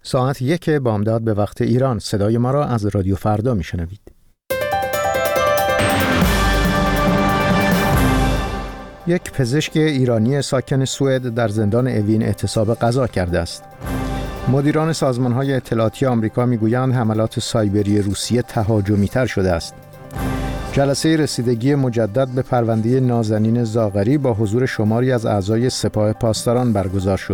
ساعت 1 بامداد به وقت ایران. صدای ما را از رادیو فردا میشنوید. یک پزشک ایرانی ساکن سوئد در زندان اوین اعتصاب غذا کرده است. مدیران سازمان‌های اطلاعاتی آمریکا میگویند حملات سایبری روسیه تهاجمی‌تر شده است. جلسه رسیدگی مجدد به پرونده نازنین زاغری با حضور شماری از اعضای سپاه پاسداران برگزار شد.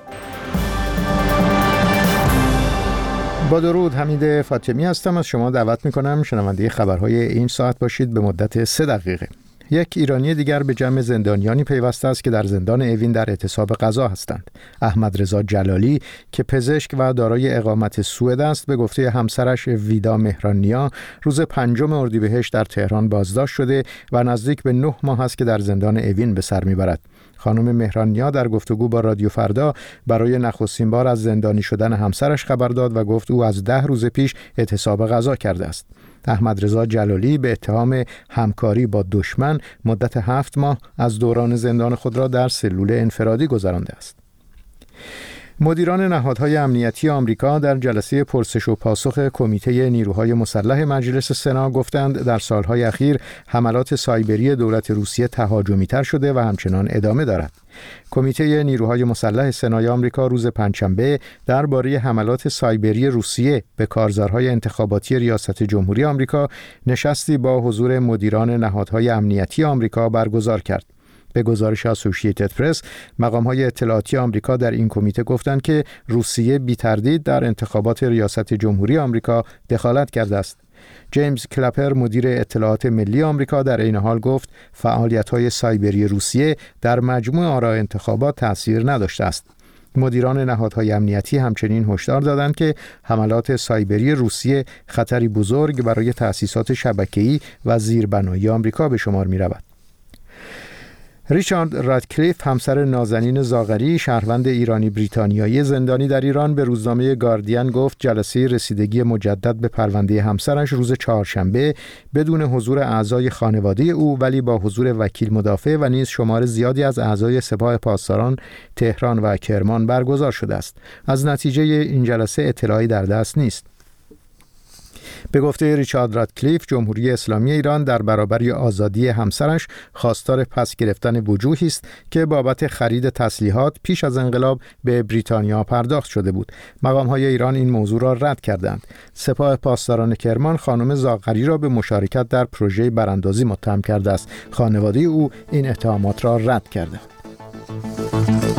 با درود، حمید فاطمی هستم. از شما دعوت می‌کنم شنونده خبرهای این ساعت باشید به مدت 3 دقیقه. یک ایرانی دیگر به جمع زندانیانی پیوسته است که در زندان اوین در اعتصاب غذا هستند. احمد رضا جلالی که پزشک و دارای اقامت سوئد است، به گفته همسرش ویدا مهران‌نیا روز 5 اردیبهشت در تهران بازداشت شده و نزدیک به 9 ماه است که در زندان اوین به سر میبرد. خانم مهران‌نیا در گفتگو با رادیو فردا برای نخستین بار از زندانی شدن همسرش خبر داد و گفت او از 10 روز پیش اعتصاب غذا کرده است. احمد رضا جلالی به اتهام همکاری با دشمن مدت 7 ماه از دوران زندان خود را در سلول انفرادی گذرانده است. مدیران نهادهای امنیتی آمریکا در جلسه پرسش و پاسخ کمیته نیروهای مسلح مجلس سنا گفتند در سالهای اخیر حملات سایبری دولت روسیه تهاجمی‌تر شده و همچنان ادامه دارد. کمیته نیروهای مسلح سنای آمریکا روز پنجشنبه درباره حملات سایبری روسیه به کارزارهای انتخاباتی ریاست جمهوری آمریکا نشستی با حضور مدیران نهادهای امنیتی آمریکا برگزار کرد. به گزارش اسوسییتد پرس، مقام‌های اطلاعاتی آمریکا در این کمیته گفتند که روسیه بی‌تردید در انتخابات ریاست جمهوری آمریکا دخالت کرده است. جیمز کلپر، مدیر اطلاعات ملی آمریکا، در این حال گفت فعالیت‌های سایبری روسیه در مجموع آراء انتخابات تأثیر نداشته است. مدیران نهادهای امنیتی همچنین هشدار دادند که حملات سایبری روسیه خطری بزرگ برای تأسیسات شبکه‌ای و زیربنایی آمریکا به شمار می‌رود. ریچارد رادکلیف، همسر نازنین زاغری، شهروند ایرانی بریتانیایی زندانی در ایران، به روزنامه گاردین گفت جلسه رسیدگی مجدد به پرونده همسرش روز چهارشنبه بدون حضور اعضای خانواده او ولی با حضور وکیل مدافع و نیز شمار زیادی از اعضای سپاه پاسداران تهران و کرمان برگزار شده است. از نتیجه این جلسه اطلاعی در دست نیست. به گفته ریچارد رادکلیف، جمهوری اسلامی ایران در برابر آزادی همسرش خواستار پس گرفتن وجوهی است که بابت خرید تسلیحات پیش از انقلاب به بریتانیا پرداخت شده بود. مقام‌های ایران این موضوع را رد کردند. سپاه پاسداران کرمان خانم زاغری را به مشارکت در پروژه براندازی متهم کرده است. خانواده او این اتهامات را رد کرده.